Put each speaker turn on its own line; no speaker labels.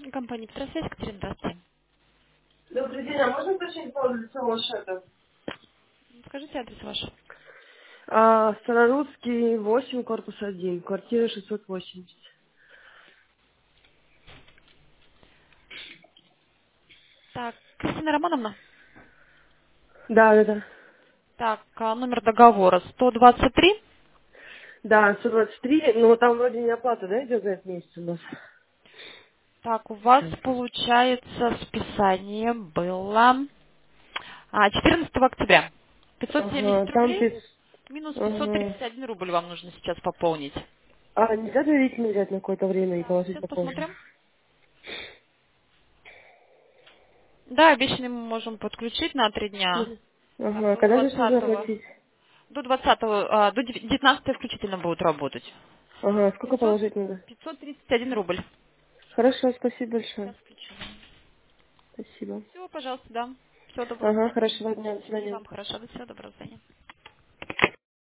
Компания «Петросвязь», Катерина, здравствуйте.
Добрый день, а можно уточнить по лицевому счету?
Скажите адрес ваш.
Старорусский, 8, корпус 1, квартира 680.
Так, Кристина Романовна.
Да, да, да.
Так, номер договора 123.
Да, 123, но там вроде не оплата, да, идет за этот месяц у нас?
Так, у вас,
Сейчас.
получается, списание было 14 октября. 570
Ага, там
рублей минус
Ага.
531 рубль вам нужно сейчас пополнить.
А нельзя доверительно взять на какое-то время и
Так,
положить
сейчас
попозже?
посмотрим. Да, обещанный мы можем подключить на 3 дня.
Мгм.
Так,
Ага, когда же нужно
20-го.
оплатить?
До 20-го, до 19 включительно будут работать.
Ага, сколько
500,
положить надо?
531 рубль.
Хорошо, спасибо большое.
Сейчас включу.
Спасибо.
Все, пожалуйста, да. Всего доброго.
Ага, хорошего дня, до
И
свидания.
вам хорошо. До всего доброго. До свидания.